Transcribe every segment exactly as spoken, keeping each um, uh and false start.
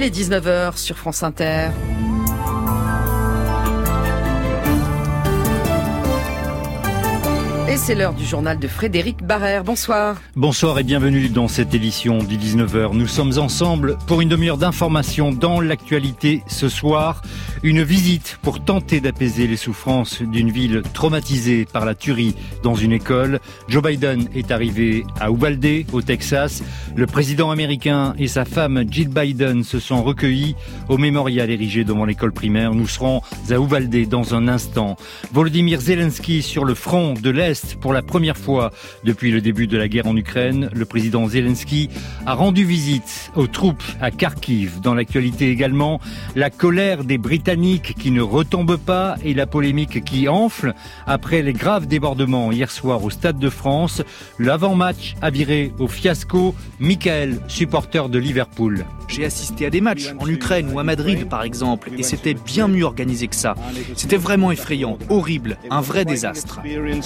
Il est dix-neuf heures sur France Inter. Et c'est l'heure du journal de Frédéric Barrère. Bonsoir. Bonsoir et bienvenue dans cette édition du dix-neuf heures. Nous sommes ensemble pour une demi-heure d'information dans l'actualité ce soir. Une visite pour tenter d'apaiser les souffrances d'une ville traumatisée par la tuerie dans une école. Joe Biden est arrivé à Uvalde, au Texas. Le président américain et sa femme Jill Biden se sont recueillis au mémorial érigé devant l'école primaire. Nous serons à Uvalde dans un instant. Volodymyr Zelensky sur le front de l'Est. Pour la première fois depuis le début de la guerre en Ukraine, le président Zelensky a rendu visite aux troupes à Kharkiv. Dans l'actualité également, la colère des Britanniques qui ne retombe pas et la polémique qui enfle après les graves débordements hier soir au Stade de France. L'avant-match a viré au fiasco. Michael, supporter de Liverpool. J'ai assisté à des matchs en Ukraine ou à Madrid par exemple et c'était bien mieux organisé que ça. C'était vraiment effrayant, horrible, un vrai désastre.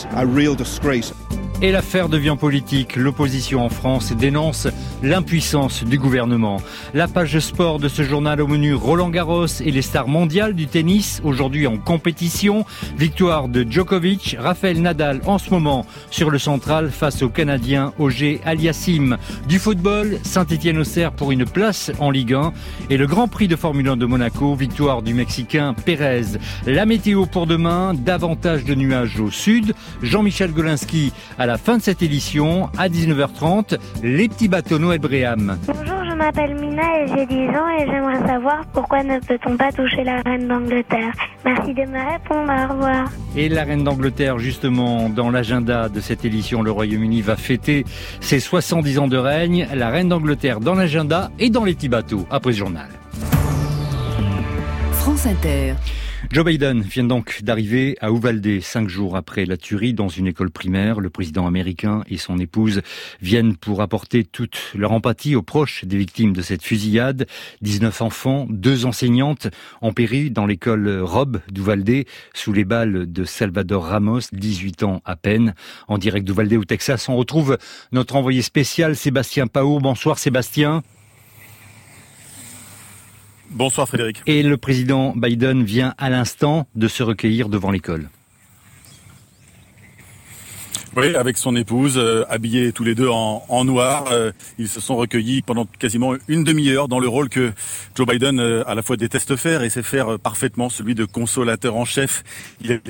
Et l'affaire devient politique. L'opposition en France dénonce l'impuissance du gouvernement. La page sport de ce journal au menu Roland Garros et les stars mondiales du tennis, aujourd'hui en compétition. Victoire de Djokovic, Rafael Nadal en ce moment sur le central face au Canadien Auger Aliassime. Du football, Saint-Étienne-Auxerre pour une place en Ligue un. Et le Grand Prix de Formule un de Monaco, victoire du Mexicain Pérez. La météo pour demain, davantage de nuages au sud. Jean-Michel Golinski à la fin de cette édition, à dix-neuf heures trente, les petits bateaux Noël Bréham. Bonjour, je m'appelle Mina et j'ai dix ans et j'aimerais savoir pourquoi ne peut-on pas toucher la reine d'Angleterre. Merci de me répondre, au revoir. Et la reine d'Angleterre, justement, dans l'agenda de cette édition, le Royaume-Uni va fêter ses soixante-dix ans de règne. La reine d'Angleterre dans l'agenda et dans les petits bateaux, après ce journal. France Inter. Joe Biden vient donc d'arriver à Uvalde cinq jours après la tuerie dans une école primaire. Le président américain et son épouse viennent pour apporter toute leur empathie aux proches des victimes de cette fusillade. dix-neuf enfants, deux enseignantes ont péri dans l'école Robb d'Uvalde sous les balles de Salvador Ramos, dix-huit ans à peine. En direct d'Uvalde au Texas, on retrouve notre envoyé spécial Sébastien Paour. Bonsoir Sébastien. Bonsoir Frédéric. Et le président Biden vient à l'instant de se recueillir devant l'école. Oui, avec son épouse, euh, habillés tous les deux en, en noir, euh, ils se sont recueillis pendant quasiment une demi-heure dans le rôle que Joe Biden euh, à la fois déteste faire et sait faire parfaitement, celui de consolateur en chef. Il est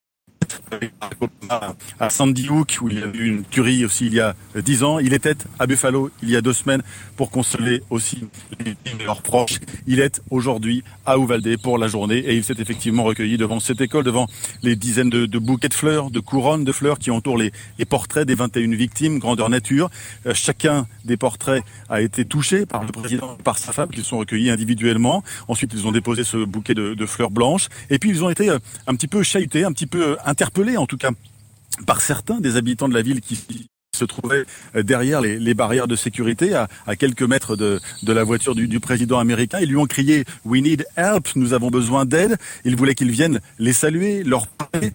à Sandy Hook où il y a eu une tuerie aussi il y a dix ans. Il était à Buffalo il y a deux semaines pour consoler aussi les victimes et leurs proches. Il est aujourd'hui à Uvalde pour la journée et il s'est effectivement recueilli devant cette école, devant les dizaines de, de bouquets de fleurs, de couronnes de fleurs qui entourent les, les portraits des vingt et une victimes, grandeur nature. Euh, chacun des portraits a été touché par le président, par sa femme, qui sont recueillis individuellement. Ensuite, ils ont déposé ce bouquet de, de fleurs blanches et puis ils ont été euh, un petit peu chahutés, un petit peu interpellés en tout cas par certains des habitants de la ville qui se trouvaient derrière les, les barrières de sécurité à, à quelques mètres de, de la voiture du, du président américain. Ils lui ont crié « We need help », nous avons besoin d'aide. Ils voulaient qu'ils viennent les saluer, leur parler.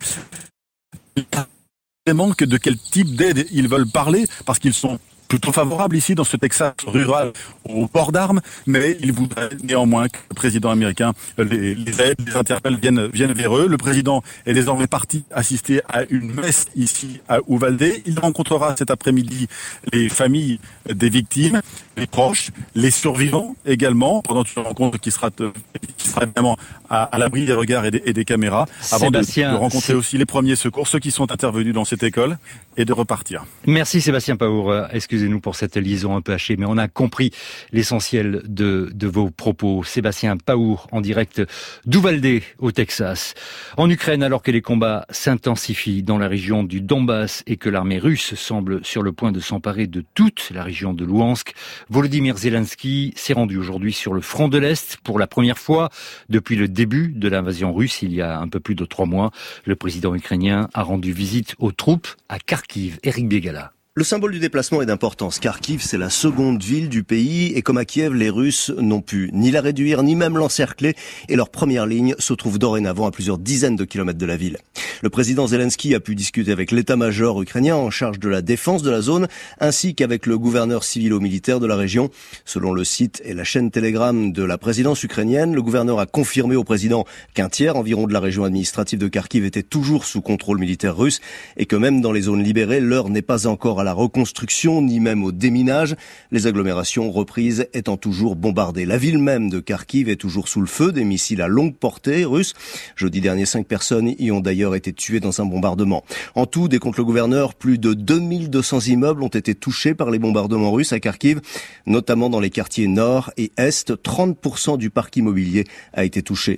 Que de quel type d'aide ils veulent parler, parce qu'ils sont plutôt favorables ici dans ce Texas rural au port d'armes, mais ils voudraient néanmoins que le président américain les, les aide, les interpelle, viennent, viennent vers eux. Le président est désormais parti assister à une messe ici à Uvalde. Il rencontrera cet après-midi les familles des victimes, les proches, les survivants également, pendant une rencontre qui sera, qui sera évidemment à, à l'abri des regards et des, et des caméras, avant de, de rencontrer aussi les premiers secours, ceux qui sont intervenus dans cette école, et de repartir. Merci Sébastien Paour. Excusez-nous pour cette liaison un peu hachée, mais on a compris l'essentiel de, de vos propos. Sébastien Paour, en direct d'Uvalde, au Texas. En Ukraine, alors que les combats s'intensifient dans la région du Donbass et que l'armée russe semble sur le point de s'emparer de toute la région de Louhansk, Volodymyr Zelensky s'est rendu aujourd'hui sur le front de l'Est pour la première fois depuis le début de l'invasion russe, il y a un peu plus de trois mois. Le président ukrainien a rendu visite aux troupes à Kharkiv. Éric Bégala. Le symbole du déplacement est d'importance. Kharkiv, c'est la seconde ville du pays et comme à Kiev, les Russes n'ont pu ni la réduire ni même l'encercler et leur première ligne se trouve dorénavant à plusieurs dizaines de kilomètres de la ville. Le président Zelensky a pu discuter avec l'état-major ukrainien en charge de la défense de la zone ainsi qu'avec le gouverneur civilo-militaire de la région. Selon le site et la chaîne Telegram de la présidence ukrainienne, le gouverneur a confirmé au président qu'un tiers environ de la région administrative de Kharkiv était toujours sous contrôle militaire russe et que même dans les zones libérées, l'heure n'est pas encore à la reconstruction ni même au déminage, les agglomérations reprises étant toujours bombardées. La ville même de Kharkiv est toujours sous le feu des missiles à longue portée russes. Jeudi dernier, cinq personnes y ont d'ailleurs été tuées dans un bombardement. En tout, décompte le gouverneur, plus de deux mille deux cents immeubles ont été touchés par les bombardements russes à Kharkiv, notamment dans les quartiers nord et est. trente pour cent du parc immobilier a été touché.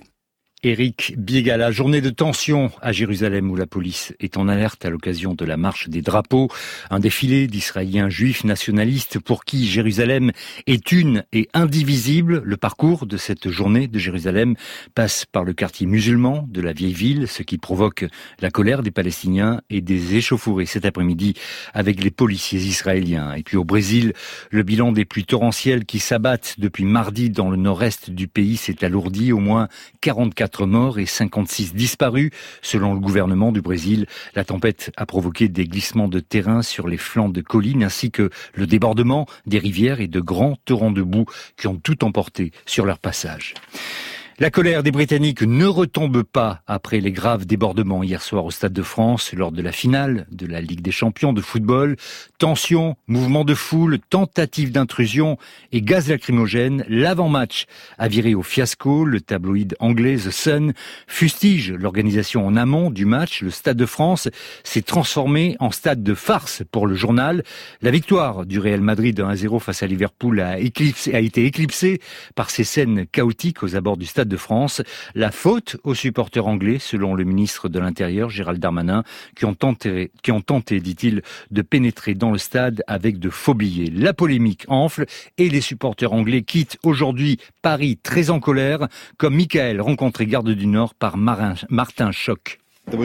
Éric Biégala, journée de tension à Jérusalem où la police est en alerte à l'occasion de la marche des drapeaux. Un défilé d'Israéliens juifs nationalistes pour qui Jérusalem est une et indivisible. Le parcours de cette journée de Jérusalem passe par le quartier musulman de la vieille ville, ce qui provoque la colère des Palestiniens et des échauffourées cet après-midi avec les policiers israéliens. Et puis au Brésil, le bilan des pluies torrentielles qui s'abattent depuis mardi dans le nord-est du pays s'est alourdi. Au moins quarante-quatre morts et cinquante-six disparus. Selon le gouvernement du Brésil, la tempête a provoqué des glissements de terrain sur les flancs de collines ainsi que le débordement des rivières et de grands torrents de boue qui ont tout emporté sur leur passage. La colère des Britanniques ne retombe pas après les graves débordements hier soir au Stade de France lors de la finale de la Ligue des Champions de football. Tension, mouvements de foule, tentative d'intrusion et gaz lacrymogène. L'avant-match a viré au fiasco. Le tabloïd anglais The Sun fustige l'organisation en amont du match. Le Stade de France s'est transformé en stade de farce pour le journal. La victoire du Real Madrid un à zéro face à Liverpool a, éclipsé, a été éclipsée par ces scènes chaotiques aux abords du Stade de France. La faute aux supporters anglais, selon le ministre de l'Intérieur, Gérald Darmanin, qui ont tenté, qui ont tenté, dit-il, de pénétrer dans le stade avec de faux billets. La polémique enfle et les supporters anglais quittent aujourd'hui Paris très en colère, comme Michael, rencontré garde du Nord par Marin, Martin Choc.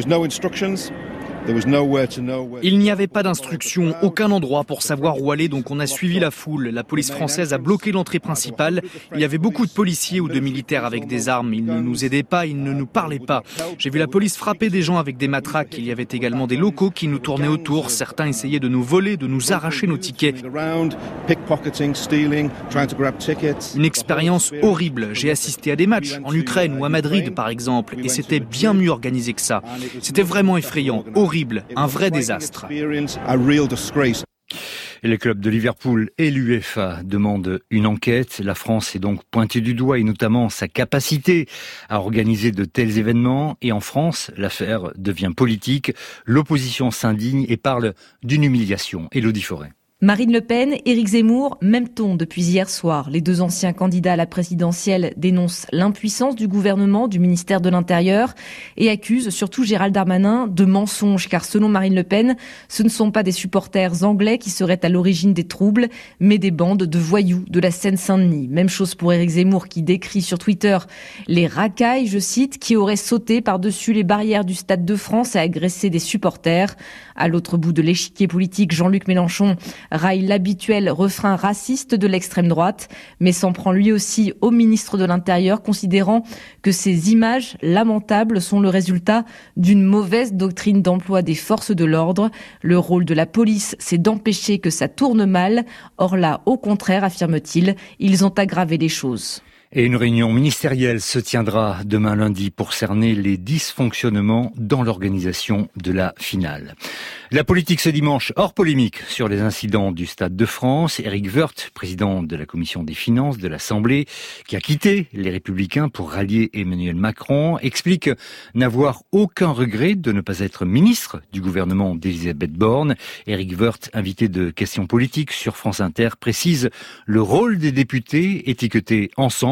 Il n'y avait pas d'instruction, aucun endroit pour savoir où aller, donc on a suivi la foule. La police française a bloqué l'entrée principale. Il y avait beaucoup de policiers ou de militaires avec des armes. Ils ne nous aidaient pas, ils ne nous parlaient pas. J'ai vu la police frapper des gens avec des matraques. Il y avait également des locaux qui nous tournaient autour. Certains essayaient de nous voler, de nous arracher nos tickets. Une expérience horrible. J'ai assisté à des matchs en Ukraine ou à Madrid par exemple, et c'était bien mieux organisé que ça. C'était vraiment effrayant, horrible. Un vrai désastre. Et le club de Liverpool et l'U E F A demandent une enquête. La France est donc pointée du doigt et notamment sa capacité à organiser de tels événements. Et en France, l'affaire devient politique. L'opposition s'indigne et parle d'une humiliation. Élodie Forêt. Marine Le Pen, Éric Zemmour, même ton depuis hier soir. Les deux anciens candidats à la présidentielle dénoncent l'impuissance du gouvernement, du ministère de l'Intérieur et accusent surtout Gérald Darmanin de mensonges car selon Marine Le Pen, ce ne sont pas des supporters anglais qui seraient à l'origine des troubles, mais des bandes de voyous de la Seine-Saint-Denis. Même chose pour Éric Zemmour qui décrit sur Twitter les racailles, je cite, qui auraient sauté par-dessus les barrières du Stade de France et agressé des supporters. À l'autre bout de l'échiquier politique, Jean-Luc Mélenchon raille l'habituel refrain raciste de l'extrême droite, mais s'en prend lui aussi au ministre de l'Intérieur, considérant que ces images lamentables sont le résultat d'une mauvaise doctrine d'emploi des forces de l'ordre. Le rôle de la police, c'est d'empêcher que ça tourne mal. Or là, au contraire, affirme-t-il, ils ont aggravé les choses. Et une réunion ministérielle se tiendra demain lundi pour cerner les dysfonctionnements dans l'organisation de la finale. La politique ce dimanche, hors polémique sur les incidents du Stade de France. Éric Woerth, président de la commission des finances de l'Assemblée, qui a quitté les Républicains pour rallier Emmanuel Macron, explique n'avoir aucun regret de ne pas être ministre du gouvernement d'Elisabeth Borne. Éric Woerth, invité de questions politiques sur France Inter, précise le rôle des députés étiquetés ensemble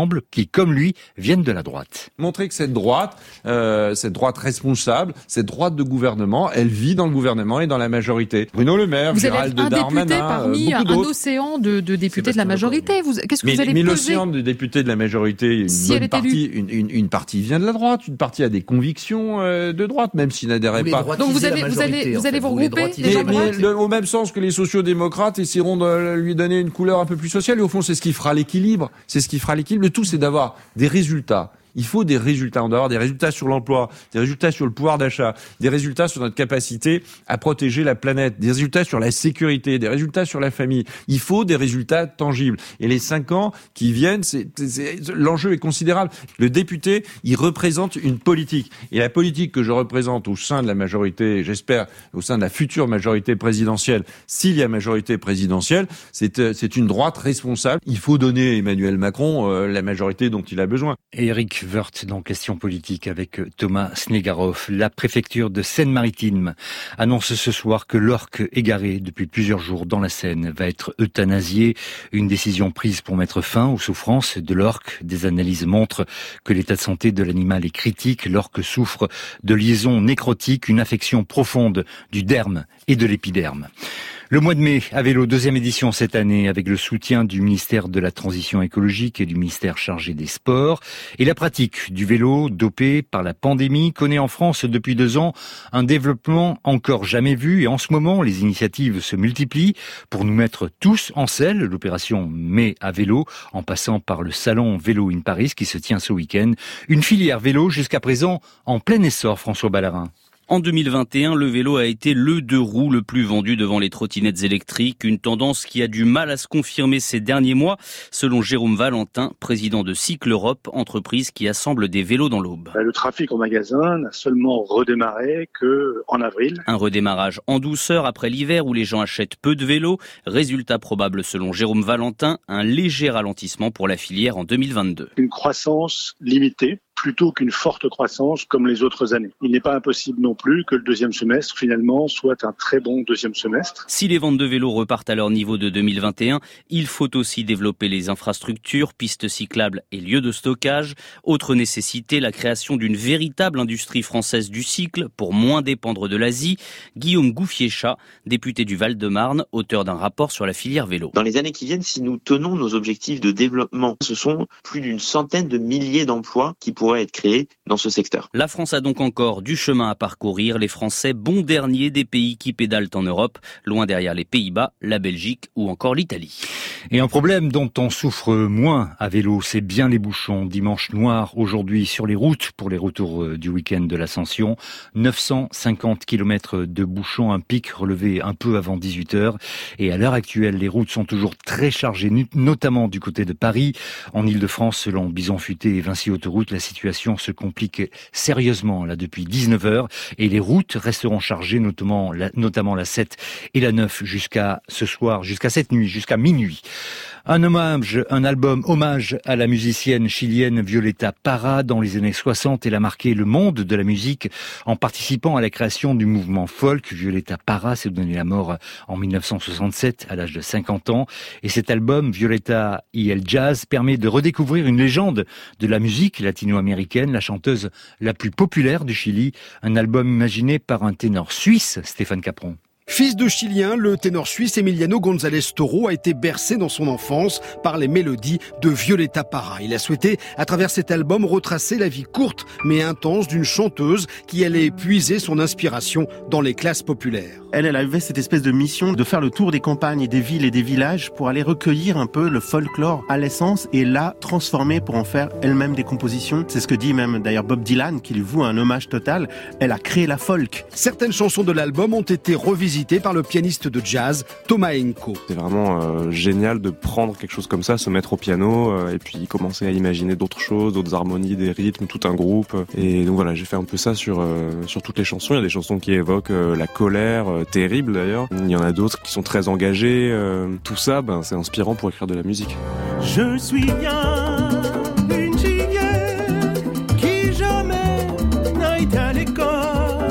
semble qu'ils, comme lui, viennent de la droite. Montrer que cette droite, euh, cette droite responsable, cette droite de gouvernement, elle vit dans le gouvernement et dans la majorité. Bruno Le Maire, vous Gérald allez Darmanin, un député parmi euh, un d'autres. océan de, de députés de la majorité. Vous, qu'est-ce que mais, vous allez mais peser? l'océan de députés de la majorité, une si bonne partie, une, une, une partie vient de la droite, une partie a des convictions euh, de droite, même s'ils n'adhéraient pas. Donc vous allez, vous allez, vous allez vous regrouper les gens de droite. Mais, au même sens que les sociaux-démocrates essaieront de lui donner une couleur un peu plus sociale. Et au fond, c'est ce qui fera l'équilibre. C'est ce qui fera l'équilibre. Le tout, c'est d'avoir des résultats. Il faut des résultats. On doit avoir des résultats sur l'emploi, des résultats sur le pouvoir d'achat, des résultats sur notre capacité à protéger la planète, des résultats sur la sécurité, des résultats sur la famille. Il faut des résultats tangibles. Et les cinq ans qui viennent, c'est, c'est, l'enjeu est considérable. Le député, il représente une politique. Et la politique que je représente au sein de la majorité, j'espère, au sein de la future majorité présidentielle, s'il y a majorité présidentielle, c'est, c'est une droite responsable. Il faut donner à Emmanuel Macron euh, la majorité dont il a besoin. Et Éric Woerth dans Question politique avec Thomas Snegarov. La préfecture de Seine-Maritime annonce ce soir que l'orque égaré depuis plusieurs jours dans la Seine va être euthanasié. Une décision prise pour mettre fin aux souffrances de l'orque. Des analyses montrent que l'état de santé de l'animal est critique. L'orque souffre de liaisons nécrotiques, une affection profonde du derme et de l'épiderme. Le mois de mai à vélo, deuxième édition cette année, avec le soutien du ministère de la Transition écologique et du ministère chargé des Sports. Et la pratique du vélo, dopé par la pandémie, connaît en France depuis deux ans un développement encore jamais vu. Et en ce moment, les initiatives se multiplient pour nous mettre tous en selle. L'opération Mai à vélo, en passant par le salon Vélo in Paris qui se tient ce week-end. Une filière vélo jusqu'à présent en plein essor, François Ballarin. En deux mille vingt et un, le vélo a été le deux roues le plus vendu devant les trottinettes électriques, une tendance qui a du mal à se confirmer ces derniers mois, selon Jérôme Valentin, président de Cycle Europe, entreprise qui assemble des vélos dans l'Aube. Le trafic en magasin n'a seulement redémarré qu'en avril. Un redémarrage en douceur après l'hiver où les gens achètent peu de vélos. Résultat probable selon Jérôme Valentin, un léger ralentissement pour la filière en deux mille vingt-deux. Une croissance limitée, plutôt qu'une forte croissance comme les autres années. Il n'est pas impossible non plus que le deuxième semestre, finalement, soit un très bon deuxième semestre. Si les ventes de vélos repartent à leur niveau de deux mille vingt et un, il faut aussi développer les infrastructures, pistes cyclables et lieux de stockage. Autre nécessité, la création d'une véritable industrie française du cycle pour moins dépendre de l'Asie. Guillaume Gouffier-Chat, député du Val-de-Marne, auteur d'un rapport sur la filière vélo. Dans les années qui viennent, si nous tenons nos objectifs de développement, ce sont plus d'une centaine de milliers d'emplois qui pourraient être créés dans ce secteur. La France a donc encore du chemin à parcourir. Les Français, bons derniers des pays qui pédalent en Europe, loin derrière les Pays-Bas, la Belgique ou encore l'Italie. Et un problème dont on souffre moins à vélo, c'est bien les bouchons. Dimanche noir aujourd'hui sur les routes pour les retours du week-end de l'Ascension. neuf cent cinquante kilomètres de bouchons, un pic relevé un peu avant dix-huit heures. Et à l'heure actuelle, les routes sont toujours très chargées, notamment du côté de Paris. En Ile-de-France, selon Bison Futé et Vinci Autoroute, la situation se complique sérieusement là depuis dix-neuf heures et les routes resteront chargées, notamment la, notamment la sept et la neuf jusqu'à ce soir, jusqu'à cette nuit, jusqu'à minuit. Un hommage, un album hommage à la musicienne chilienne Violeta Parra. Dans les années soixante, elle a marqué le monde de la musique en participant à la création du mouvement folk. Violeta Parra s'est donné la mort en mille neuf cent soixante-sept à l'âge de cinquante ans. Et cet album, Violeta y el Jazz, permet de redécouvrir une légende de la musique latino-américaine, la chanteuse la plus populaire du Chili. Un album imaginé par un ténor suisse, Stéphane Capron. Fils de Chilien, le ténor suisse Emiliano González Toro a été bercé dans son enfance par les mélodies de Violeta Parra. Il a souhaité, à travers cet album, retracer la vie courte mais intense d'une chanteuse qui allait puiser son inspiration dans les classes populaires. Elle, elle avait cette espèce de mission de faire le tour des campagnes et des villes et des villages pour aller recueillir un peu le folklore à l'essence et la transformer pour en faire elle-même des compositions. C'est ce que dit même d'ailleurs Bob Dylan, qui lui voue un hommage total. Elle a créé la folk. Certaines chansons de l'album ont été revisitées par le pianiste de jazz Thomas Enko. C'est vraiment euh, génial de prendre quelque chose comme ça, se mettre au piano euh, et puis commencer à imaginer d'autres choses, d'autres harmonies, des rythmes, tout un groupe. Et donc voilà, j'ai fait un peu ça sur euh, sur toutes les chansons. Il y a des chansons qui évoquent euh, la colère, euh, terrible d'ailleurs. Il y en a d'autres qui sont très engagées. Euh, tout ça, ben, c'est inspirant pour écrire de la musique. Je suis bien une chienne qui jamais n'a été à l'école.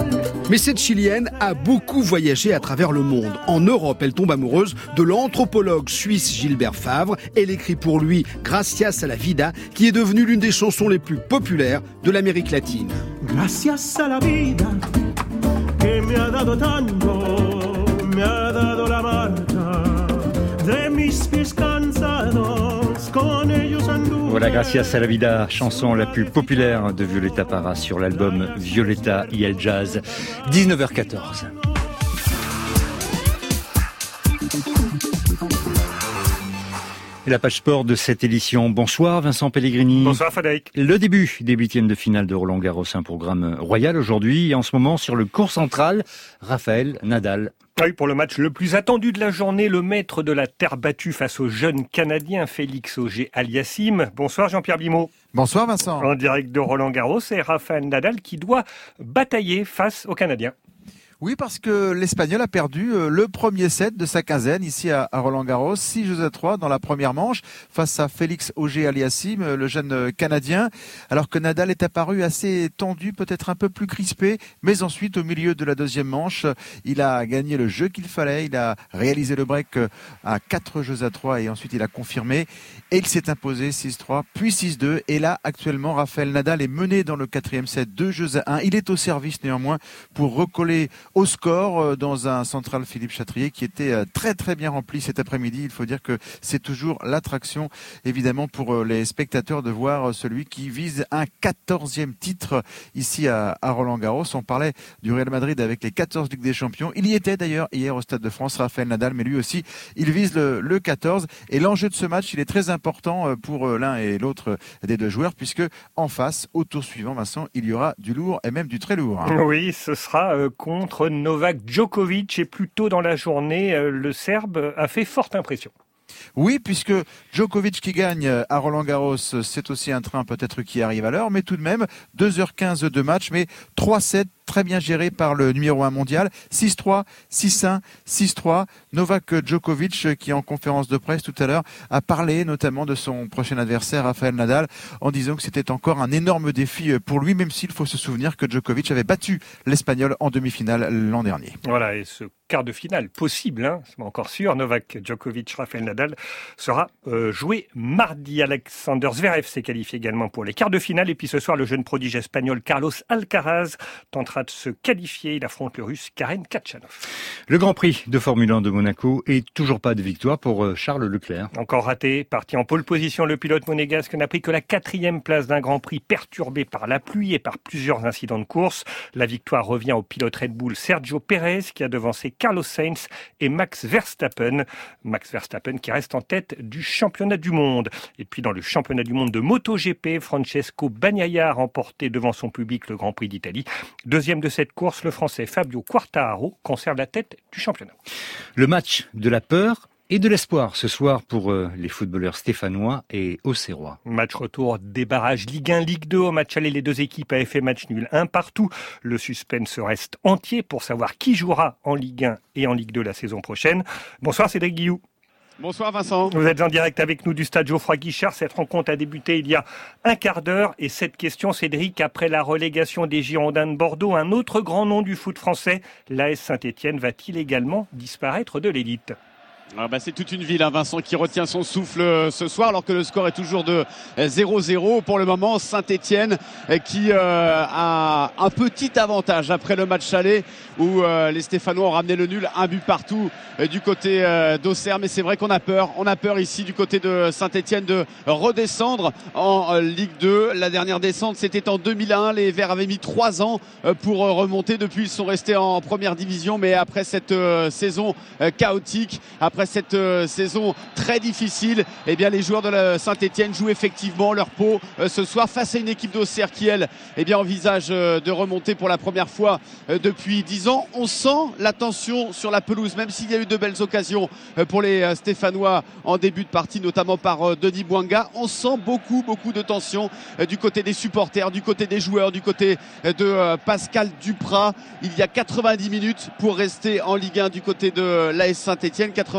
Mais cette Chilienne a beaucoup voyagé à travers le monde. En Europe, elle tombe amoureuse de l'anthropologue suisse Gilbert Favre. Elle écrit pour lui Gracias a la vida, qui est devenue l'une des chansons les plus populaires de l'Amérique latine. Gracias a la vida, que me ha dado tanto, me ha dado la marcha de mis pies cansados, con ellos anduve. Voilà, Gracias a la vida, chanson la plus populaire de Violeta Parra sur l'album Violeta y el Jazz. dix-neuf heures quatorze. Et la page sport de cette édition. Bonsoir Vincent Pellegrini. Bonsoir Frédéric. Le début des huitièmes de finale de Roland Garros, un programme royal aujourd'hui. Et en ce moment, sur le court central, Rafael Nadal. Oui, pour le match le plus attendu de la journée, le maître de la terre battue face au jeune Canadien Félix Auger-Aliassime. Bonsoir Jean-Pierre Bimot. Bonsoir Vincent. En direct de Roland Garros, c'est Rafael Nadal qui doit batailler face aux Canadiens. Oui, parce que l'Espagnol a perdu le premier set de sa quinzaine ici à Roland-Garros, six jeux à trois dans la première manche face à Félix Auger-Aliassime, le jeune Canadien. Alors que Nadal est apparu assez tendu, peut-être un peu plus crispé, mais ensuite au milieu de la deuxième manche, il a gagné le jeu qu'il fallait, il a réalisé le break à quatre jeux à trois et ensuite il a confirmé et il s'est imposé six trois puis six deux et là actuellement Rafael Nadal est mené dans le quatrième set, deux jeux à un. Il est au service néanmoins pour recoller au score dans un central Philippe Chatrier qui était très très bien rempli cet après-midi. Il faut dire que c'est toujours l'attraction évidemment pour les spectateurs de voir celui qui vise un quatorzième titre ici à, à Roland-Garros. On parlait du Real Madrid avec les quatorze Ligues des Champions. Il y était d'ailleurs hier au Stade de France, Rafael Nadal, mais lui aussi il vise le, le quatorze et l'enjeu de ce match il est très important pour l'un et l'autre des deux joueurs puisque en face au tour suivant Vincent il y aura du lourd et même du très lourd. Oui, ce sera contre Novak Djokovic et plus tôt dans la journée, le Serbe a fait forte impression. Oui, puisque Djokovic qui gagne à Roland-Garros, c'est aussi un train peut-être qui arrive à l'heure, mais tout de même deux heures quinze de match, mais trois sept très bien géré par le numéro un mondial, six trois, six un, six trois. Novak Djokovic qui en conférence de presse tout à l'heure a parlé notamment de son prochain adversaire Rafael Nadal en disant que c'était encore un énorme défi pour lui, même s'il faut se souvenir que Djokovic avait battu l'Espagnol en demi-finale l'an dernier. Voilà, et ce quart de finale possible, hein, c'est pas encore sûr, Novak Djokovic, Rafael Nadal sera euh, joué mardi. Alexander Zverev s'est qualifié également pour les quarts de finale et puis ce soir le jeune prodige espagnol Carlos Alcaraz tentera de se qualifier. Il affronte le russe Karen Khachanov. Le Grand Prix de Formule un de Monaco et toujours pas de victoire pour Charles Leclerc. Encore raté, parti en pole position, le pilote monégasque n'a pris que la quatrième place d'un Grand Prix perturbé par la pluie et par plusieurs incidents de course. La victoire revient au pilote Red Bull Sergio Pérez qui a devancé Carlos Sainz et Max Verstappen. Max Verstappen qui reste en tête du championnat du monde. Et puis dans le championnat du monde de MotoGP, Francesco Bagnaia a remporté devant son public le Grand Prix d'Italie. Deuxième de cette course, le Français Fabio Quartararo conserve la tête du championnat. Le match de la peur et de l'espoir ce soir pour euh, les footballeurs stéphanois et auxerrois. Match retour des barrages Ligue un, Ligue deux. Au match aller, les deux équipes avaient fait match nul un partout. Le suspense reste entier pour savoir qui jouera en Ligue un et en Ligue deux la saison prochaine. Bonsoir Cédric Guillou. Bonsoir Vincent. Vous êtes en direct avec nous du stade Geoffroy Guichard. Cette rencontre a débuté il y a un quart d'heure. Et cette question, Cédric, après la relégation des Girondins de Bordeaux, un autre grand nom du foot français, l'A S Saint-Étienne, va-t-il également disparaître de l'élite ? Ah bah c'est toute une ville, hein, Vincent, qui retient son souffle euh, ce soir, alors que le score est toujours de zéro zéro. Pour le moment, Saint-Étienne euh, qui euh, a un petit avantage après le match aller où euh, les Stéphanois ont ramené le nul, un but partout euh, du côté euh, d'Auxerre. Mais c'est vrai qu'on a peur, on a peur ici du côté de Saint-Étienne de redescendre en euh, Ligue deux. La dernière descente, c'était en deux mille un. Les Verts avaient mis trois ans euh, pour euh, remonter. Depuis, ils sont restés en première division. Mais après cette euh, saison euh, chaotique, après cette euh, saison très difficile, eh bien les joueurs de la Saint-Étienne jouent effectivement leur peau euh, ce soir face à une équipe d'Auxerre qui elle eh bien envisage euh, de remonter pour la première fois euh, depuis dix ans. On sent la tension sur la pelouse, même s'il y a eu de belles occasions euh, pour les euh, Stéphanois en début de partie, notamment par euh, Denis Bouanga. On sent beaucoup beaucoup de tension euh, du côté des supporters, du côté des joueurs, du côté euh, de euh, Pascal Duprat. Il y a quatre-vingt-dix minutes pour rester en Ligue un du côté de l'A S Saint-Étienne. quatre-vingt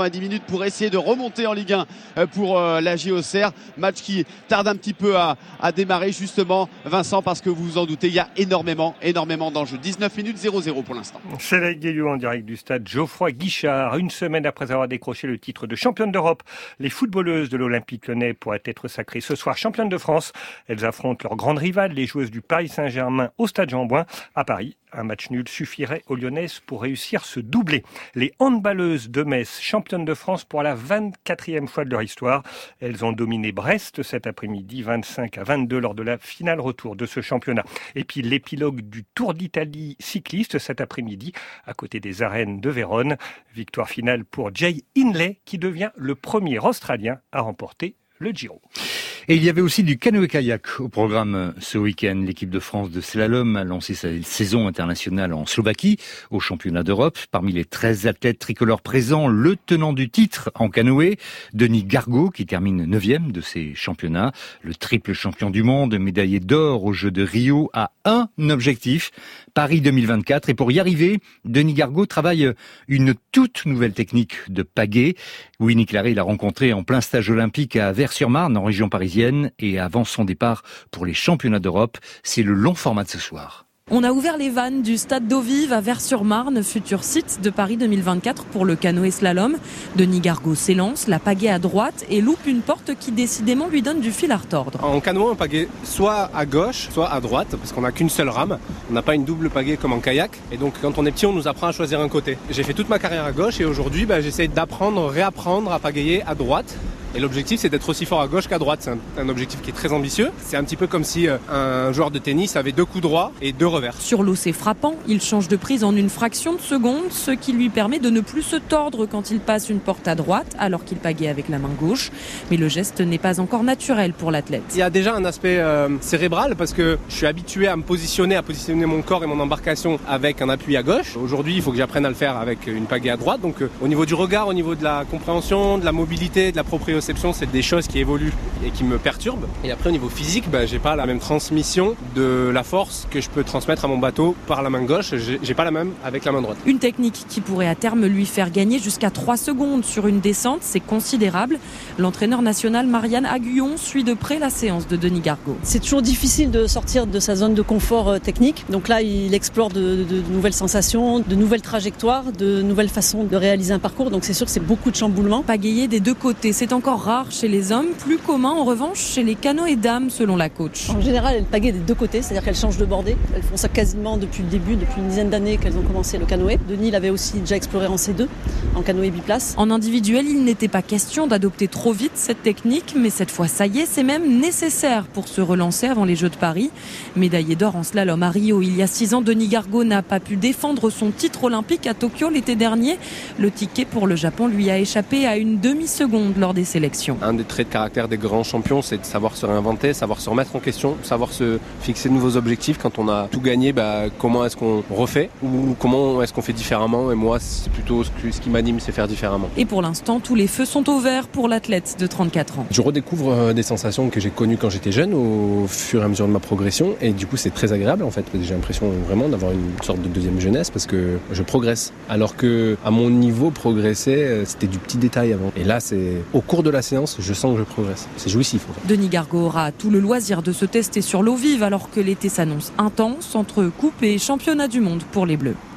quatre-vingt-dix minutes pour essayer de remonter en Ligue un pour la J Auxerre. Match qui tarde un petit peu à, à démarrer justement, Vincent, parce que vous vous en doutez, il y a énormément, énormément d'enjeux. dix-neuf minutes zéro zéro pour l'instant. C'est la Guillou en direct du stade Geoffroy Guichard. Une semaine après avoir décroché le titre de championne d'Europe, les footballeuses de l'Olympique Lyonnais pourraient être sacrées ce soir championnes de France. Elles affrontent leurs grandes rivales, les joueuses du Paris Saint-Germain au stade Jean-Bouin à Paris. Un match nul suffirait aux Lyonnaises pour réussir ce doublé. Les handballeuses de Metz, championnes de France pour la vingt-quatrième fois de leur histoire. Elles ont dominé Brest cet après-midi, vingt-cinq à vingt-deux lors de la finale retour de ce championnat. Et puis l'épilogue du Tour d'Italie cycliste cet après-midi, à côté des arènes de Vérone. Victoire finale pour Jay Hindley, qui devient le premier Australien à remporter le Giro. Et il y avait aussi du canoë-kayak au programme ce week-end. L'équipe de France de slalom a lancé sa saison internationale en Slovaquie, au championnat d'Europe. Parmi les treize athlètes tricolores présents, le tenant du titre en canoë, Denis Gargaud, qui termine neuvième de ces championnats. Le triple champion du monde, médaillé d'or aux Jeux de Rio, a un objectif, Paris deux mille vingt-quatre. Et pour y arriver, Denis Gargaud travaille une toute nouvelle technique de pagaie. Winnie Claret l'a rencontré en plein stage olympique à Vers-sur-Marne, en région parisienne. Et avant son départ pour les championnats d'Europe, c'est le long format de ce soir. On a ouvert les vannes du stade d'eau vive à Vers-sur-Marne, futur site de Paris deux mille vingt-quatre pour le canoë slalom. Denis Gargaud s'élance, la pagaie à droite et loupe une porte qui décidément lui donne du fil à retordre. En canoë, on pagaie soit à gauche, soit à droite, parce qu'on n'a qu'une seule rame. On n'a pas une double pagaie comme en kayak. Et donc quand on est petit, on nous apprend à choisir un côté. J'ai fait toute ma carrière à gauche et aujourd'hui, bah, j'essaie d'apprendre, réapprendre à pagayer à droite. Et l'objectif, c'est d'être aussi fort à gauche qu'à droite. C'est un, un objectif qui est très ambitieux. C'est un petit peu comme si euh, un joueur de tennis avait deux coups droits et deux revers. Sur l'eau, c'est frappant. Il change de prise en une fraction de seconde, ce qui lui permet de ne plus se tordre quand il passe une porte à droite, alors qu'il pagaie avec la main gauche. Mais le geste n'est pas encore naturel pour l'athlète. Il y a déjà un aspect euh, cérébral parce que je suis habitué à me positionner, à positionner mon corps et mon embarcation avec un appui à gauche. Aujourd'hui, il faut que j'apprenne à le faire avec une pagaie à droite. Donc euh, au niveau du regard, au niveau de la compréhension, de la mobilité, de la proprioception, c'est des choses qui évoluent et qui me perturbent. Et après, au niveau physique, bah, j'ai pas la même transmission de la force que je peux transmettre à mon bateau par la main gauche. J'ai, j'ai pas la même avec la main droite. Une technique qui pourrait à terme lui faire gagner jusqu'à trois secondes sur une descente, c'est considérable. L'entraîneur national Marianne Aguillon suit de près la séance de Denis Gargaud. C'est toujours difficile de sortir de sa zone de confort technique. Donc là, il explore de, de, de nouvelles sensations, de nouvelles trajectoires, de nouvelles façons de réaliser un parcours. Donc c'est sûr que c'est beaucoup de chamboulements. Pagayer des deux côtés, c'est encore rare chez les hommes, plus commun en revanche chez les canoës dames selon la coach. En général, elles pagaient des deux côtés, c'est-à-dire qu'elles changent de bordée. Elles font ça quasiment depuis le début, depuis une dizaine d'années qu'elles ont commencé le canoë. Denis l'avait aussi déjà exploré en C deux, en canoë biplace. En individuel, il n'était pas question d'adopter trop vite cette technique, mais cette fois, ça y est, c'est même nécessaire pour se relancer avant les Jeux de Paris. Médaillé d'or en slalom à Rio il y a six ans, Denis Gargaud n'a pas pu défendre son titre olympique à Tokyo l'été dernier. Le ticket pour le Japon lui a échappé à une demi-seconde lors des sélections. Un des traits de caractère des grands champions, c'est de savoir se réinventer, savoir se remettre en question, savoir se fixer de nouveaux objectifs. Quand on a tout gagné, bah, comment est-ce qu'on refait ou comment est-ce qu'on fait différemment? Et moi, c'est plutôt ce, que, ce qui m'anime, c'est faire différemment. Et pour l'instant, tous les feux sont au vert pour l'athlète de trente-quatre ans. Je redécouvre des sensations que j'ai connues quand j'étais jeune au fur et à mesure de ma progression. Et du coup, c'est très agréable en fait. J'ai l'impression vraiment d'avoir une sorte de deuxième jeunesse parce que je progresse. Alors que à mon niveau, progresser, c'était du petit détail avant. Et là, c'est au cours de la séance, je sens que je progresse. C'est jouissif. En fait. Denis Gargaud aura tout le loisir de se tester sur l'eau vive alors que l'été s'annonce intense entre coupe et championnat du monde pour les Bleus.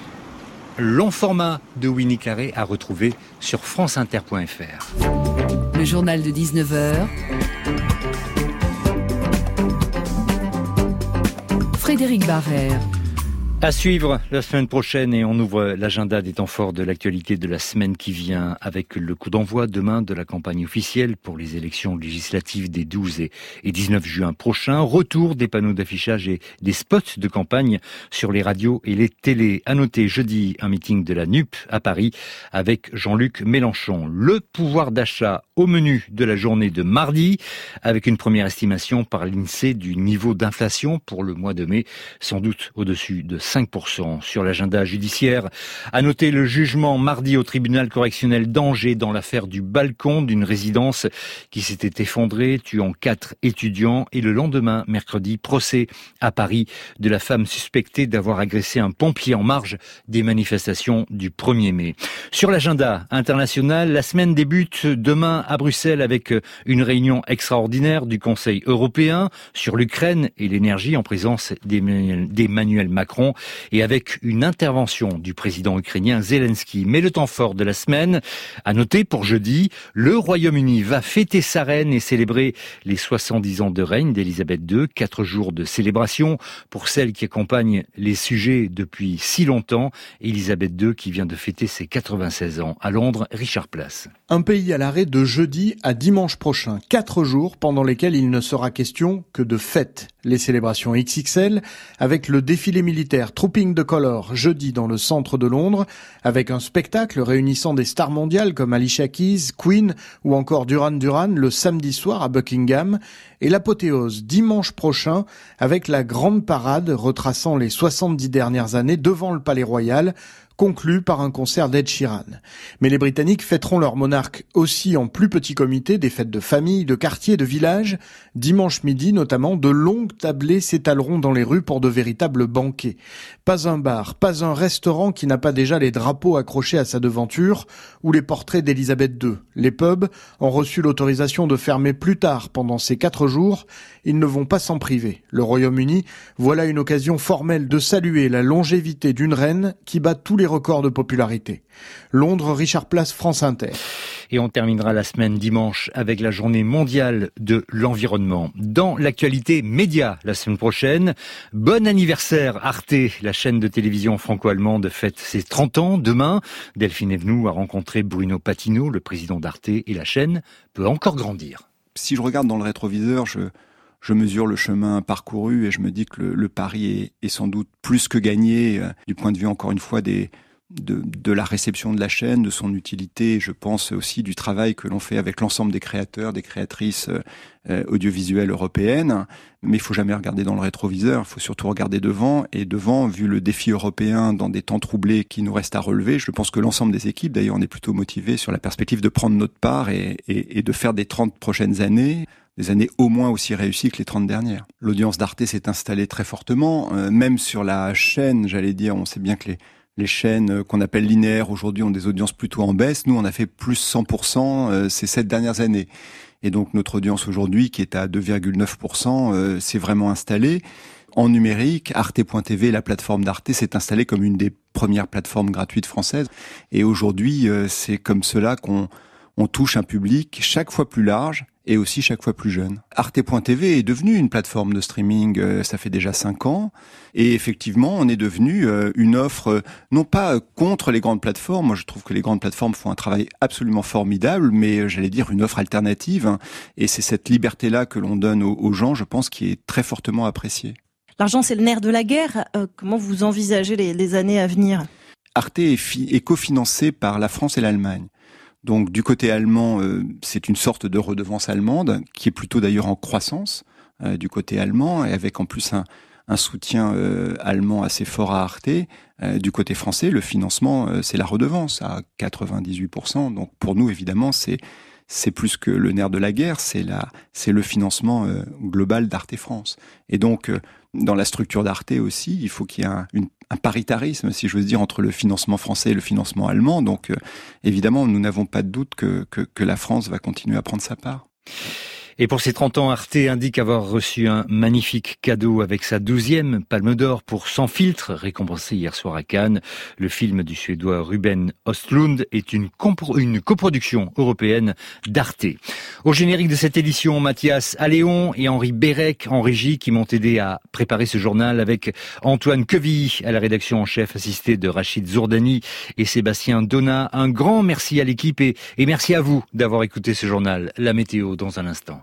Long format de Winnie Claret à retrouver sur franceinter point f r. Le journal de dix-neuf heures. Frédéric Barrère. À suivre la semaine prochaine et on ouvre l'agenda des temps forts de l'actualité de la semaine qui vient avec le coup d'envoi demain de la campagne officielle pour les élections législatives des douze et dix-neuf juin prochains. Retour des panneaux d'affichage et des spots de campagne sur les radios et les télés. À noter jeudi un meeting de la N U P à Paris avec Jean-Luc Mélenchon. Le pouvoir d'achat au menu de la journée de mardi, avec une première estimation par l'INSEE du niveau d'inflation pour le mois de mai, sans doute au-dessus de cinq pour cent. Sur l'agenda judiciaire, à noter le jugement mardi au tribunal correctionnel d'Angers dans l'affaire du balcon d'une résidence qui s'était effondrée, tuant quatre étudiants, et le lendemain, mercredi, procès à Paris de la femme suspectée d'avoir agressé un pompier en marge des manifestations du premier mai. Sur l'agenda international, la semaine débute demain à Bruxelles avec une réunion extraordinaire du Conseil européen sur l'Ukraine et l'énergie en présence d'Emmanuel Macron et avec une intervention du président ukrainien Zelensky. Mais le temps fort de la semaine, à noter pour jeudi, le Royaume-Uni va fêter sa reine et célébrer les soixante-dix ans de règne d'Elisabeth deux, quatre jours de célébration pour celles qui accompagnent les sujets depuis si longtemps. Elisabeth deux qui vient de fêter ses quatre-vingt-seize ans. À Londres, Richard Place. Un pays à l'arrêt de jeudi à dimanche prochain. Quatre jours pendant lesquels il ne sera question que de fêtes. Les célébrations X X L avec le défilé militaire Trooping the Colour jeudi dans le centre de Londres, avec un spectacle réunissant des stars mondiales comme Alicia Keys, Queen ou encore Duran Duran le samedi soir à Buckingham, et l'apothéose dimanche prochain avec la grande parade retraçant les soixante-dix dernières années devant le Palais Royal, conclu par un concert d'Ed Sheeran. Mais les Britanniques fêteront leur monarque aussi en plus petit comité, des fêtes de famille, de quartier, de village. Dimanche midi notamment, de longues tablées s'étaleront dans les rues pour de véritables banquets. Pas un bar, pas un restaurant qui n'a pas déjà les drapeaux accrochés à sa devanture ou les portraits d'Elisabeth deux. Les pubs ont reçu l'autorisation de fermer plus tard pendant ces quatre jours. Ils ne vont pas s'en priver. Le Royaume-Uni, voilà une occasion formelle de saluer la longévité d'une reine qui bat tous les records de popularité. Londres, Richard Place, France Inter. Et on terminera la semaine dimanche avec la journée mondiale de l'environnement. Dans l'actualité média la semaine prochaine, bon anniversaire Arte, la chaîne de télévision franco-allemande fête ses trente ans. Demain, Delphine Evenou a rencontré Bruno Patino, le président d'Arte, et la chaîne peut encore grandir. Si je regarde dans le rétroviseur, je... Je mesure le chemin parcouru et je me dis que le, le pari est, est sans doute plus que gagné euh, du point de vue, encore une fois, des, de, de la réception de la chaîne, de son utilité. Je pense aussi du travail que l'on fait avec l'ensemble des créateurs, des créatrices euh, audiovisuelles européennes. Mais il faut jamais regarder dans le rétroviseur, il faut surtout regarder devant. Et devant, vu le défi européen dans des temps troublés qui nous restent à relever, je pense que l'ensemble des équipes, d'ailleurs, on est plutôt motivés sur la perspective de prendre notre part et, et, et de faire des trente prochaines années des années au moins aussi réussies que les trente dernières. L'audience d'Arte s'est installée très fortement, euh, même sur la chaîne, j'allais dire, on sait bien que les, les chaînes qu'on appelle linéaires aujourd'hui ont des audiences plutôt en baisse. Nous, on a fait plus cent pour cent euh, ces sept dernières années. Et donc notre audience aujourd'hui, qui est à deux virgule neuf pour cent, euh, s'est vraiment installée. En numérique, Arte point T V, la plateforme d'Arte, s'est installée comme une des premières plateformes gratuites françaises. Et aujourd'hui, euh, c'est comme cela qu'on on touche un public chaque fois plus large et aussi chaque fois plus jeune. Arte point T V est devenue une plateforme de streaming, euh, ça fait déjà cinq ans, et effectivement, on est devenu euh, une offre, euh, non pas contre les grandes plateformes, moi je trouve que les grandes plateformes font un travail absolument formidable, mais euh, j'allais dire une offre alternative, hein, et c'est cette liberté-là que l'on donne aux, aux gens, je pense, qui est très fortement appréciée. L'argent, c'est le nerf de la guerre. Euh, comment vous envisagez les, les années à venir ? Arte est, fi- est cofinancé par la France et l'Allemagne. Donc du côté allemand, euh, c'est une sorte de redevance allemande, qui est plutôt d'ailleurs en croissance euh, du côté allemand, et avec en plus un, un soutien euh, allemand assez fort à Arte. Euh, du côté français, le financement, euh, c'est la redevance à quatre-vingt-dix-huit pour cent. Donc pour nous, évidemment, c'est c'est plus que le nerf de la guerre, c'est la c'est le financement euh, global d'Arte France. Et donc euh, dans la structure d'Arte aussi, il faut qu'il y ait un, une, un paritarisme, si j'ose dire, entre le financement français et le financement allemand. Donc euh, évidemment, nous n'avons pas de doute que, que que la France va continuer à prendre sa part. Et pour ses trente ans, Arte indique avoir reçu un magnifique cadeau avec sa douzième Palme d'Or pour Sans filtre, récompensé hier soir à Cannes. Le film du Suédois Ruben Östlund est une, compro- une coproduction européenne d'Arte. Au générique de cette édition, Mathias Alléon et Henri Bérec en régie qui m'ont aidé à préparer ce journal avec Antoine Quevilly à la rédaction en chef assisté de Rachid Zourdani et Sébastien Donat. Un grand merci à l'équipe et, et merci à vous d'avoir écouté ce journal. La météo dans un instant.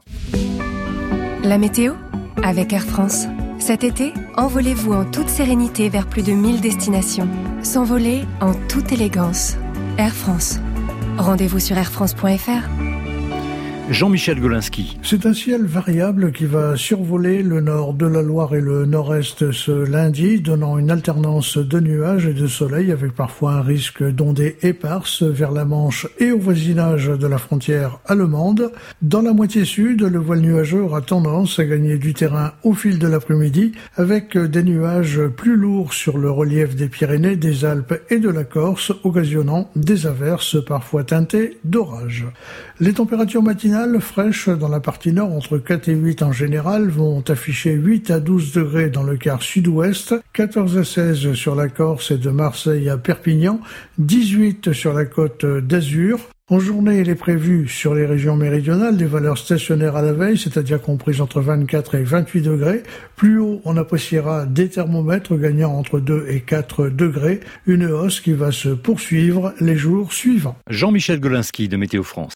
La météo avec Air France. Cet été, envolez-vous en toute sérénité vers plus de mille destinations. S'envoler en toute élégance. Air France. Rendez-vous sur air france point f r. Jean-Michel Golinski. C'est un ciel variable qui va survoler le nord de la Loire et le nord-est ce lundi, donnant une alternance de nuages et de soleil avec parfois un risque d'ondées éparses vers la Manche et au voisinage de la frontière allemande. Dans la moitié sud, le voile nuageux aura tendance à gagner du terrain au fil de l'après-midi avec des nuages plus lourds sur le relief des Pyrénées, des Alpes et de la Corse, occasionnant des averses parfois teintées d'orage. Les températures matinales fraîches dans la partie nord entre quatre et huit en général vont afficher huit à douze degrés dans le quart sud-ouest, quatorze à seize sur la Corse et de Marseille à Perpignan, dix-huit sur la côte d'Azur. En journée, il est prévu sur les régions méridionales des valeurs stationnaires à la veille, c'est-à-dire comprises entre vingt-quatre et vingt-huit degrés. Plus haut, on appréciera des thermomètres gagnant entre deux et quatre degrés, une hausse qui va se poursuivre les jours suivants. Jean-Michel Golinski de Météo France.